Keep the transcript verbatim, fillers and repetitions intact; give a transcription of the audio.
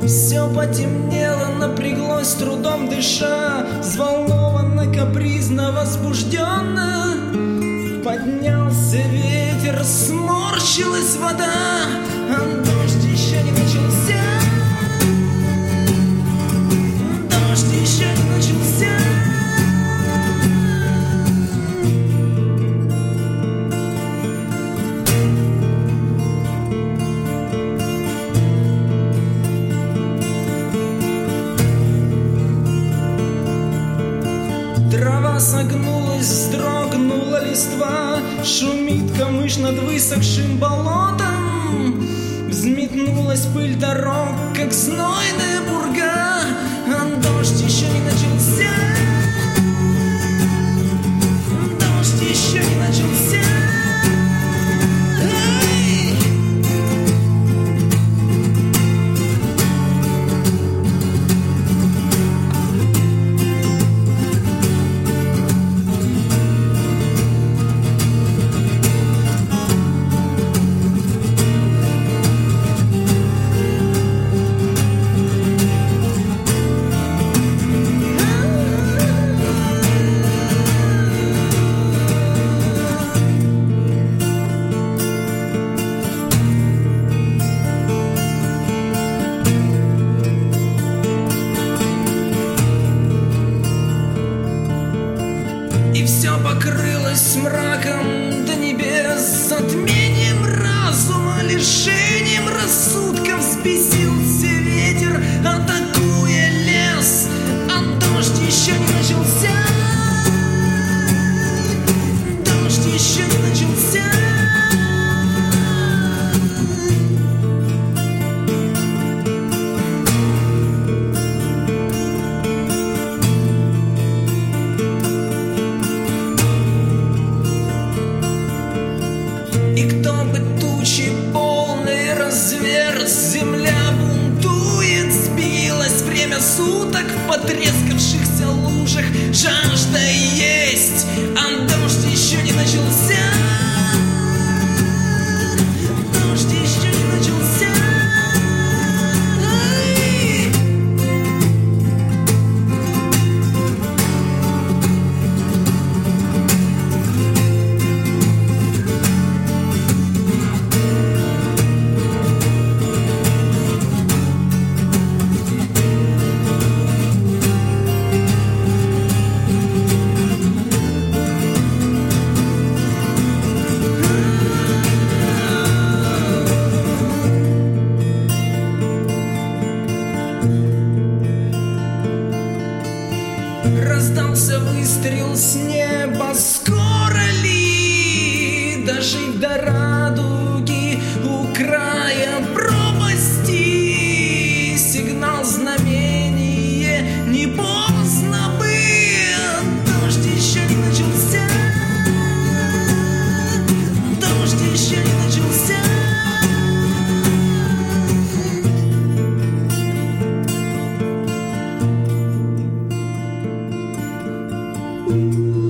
Все потемнело, напряглось, с трудом дыша, взволнованно, капризно, возбужденно. Поднялся ветер, сморщилась вода, а дождь еще не начался. Дождь еще не начался. Трава согнулась, вздрогнула листва, шумит камыш над высохшим болотом. Взметнулась пыль дорог, как знойная пурга, а дождь еще не начался. Дождь еще не начался. Эй! И все покрылось мраком до небес, затмением разума, лишением рассудка. Взбесился ветер, атакуя лес, а дождь еще не начался. Дождь еще не начался. И кто бы тучи полные разверз, земля бунтует, сбилось время суток в потрескавшихся лужах, жажда есть, а дождь еще не начался. Дождь еще не начался. Ай! Раздался выстрел с неба, скоро ли дожить до радуги у края пропасти? Сигнал, знамение, не поздно бы, дождь еще не начался. Дождь еще не начался. Ooh.